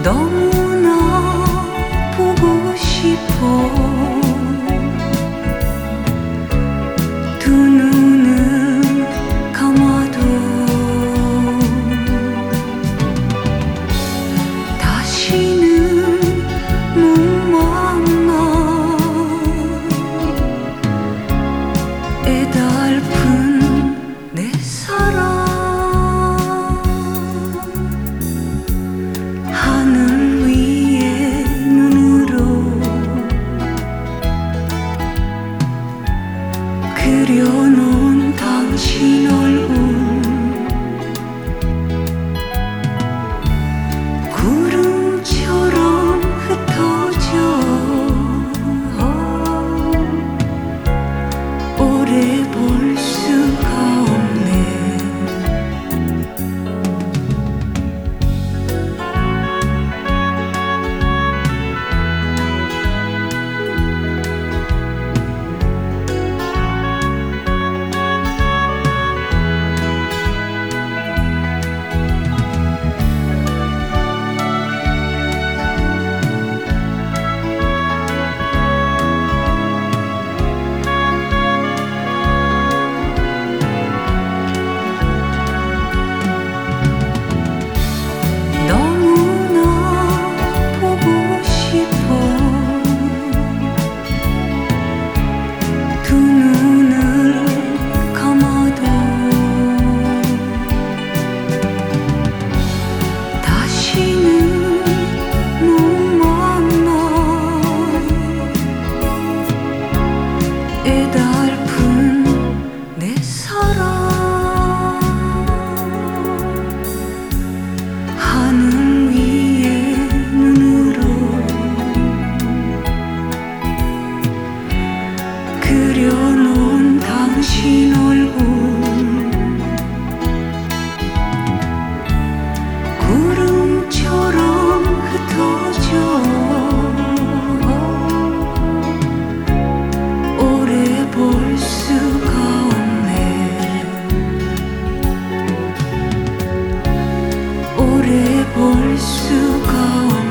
너무나 보고 싶어. 두 눈을 감아도 다시는 못 만나. 애달픈 내 사랑, 하늘 위의 눈으로 그려놓은 당신 얼굴, 구름처럼 흩어져 오래 볼 수가 없네. 애달픈 내 사랑, 하늘 위의 눈으로 그려놓은 당신 얼굴, 구름처럼 흩어져 볼 수가 없네. 오래 볼 수가 없네.